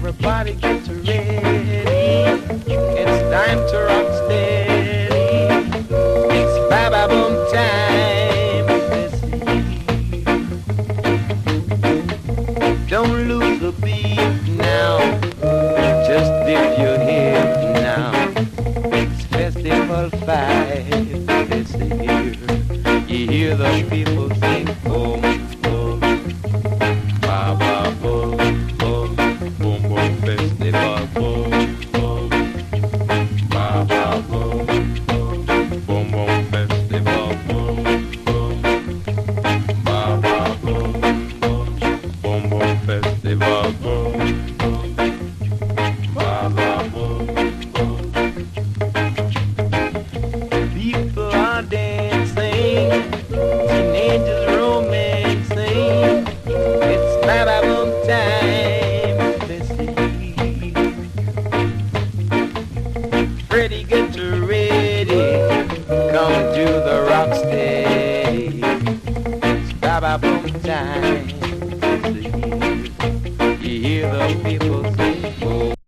Everybody gets ready. It's time to rock steady. It's ba-ba boom time. Don't lose the beat now. Just dip your head now. It's festival 5 this year. You hear the people sing boom, boom, ba-ba boom, boom, boom, boom, festival boom, boom, ba-ba boom, boom, boom, boom, festival boom, boom, ba-ba boom, boom, boom, boom, festival boom, boom, ba-ba boom, boom. People are dancing, teenagers romancing. It's ba-ba boom time, let's see. Pretty good to ready, come to the rock steady. It's ba-ba boom time.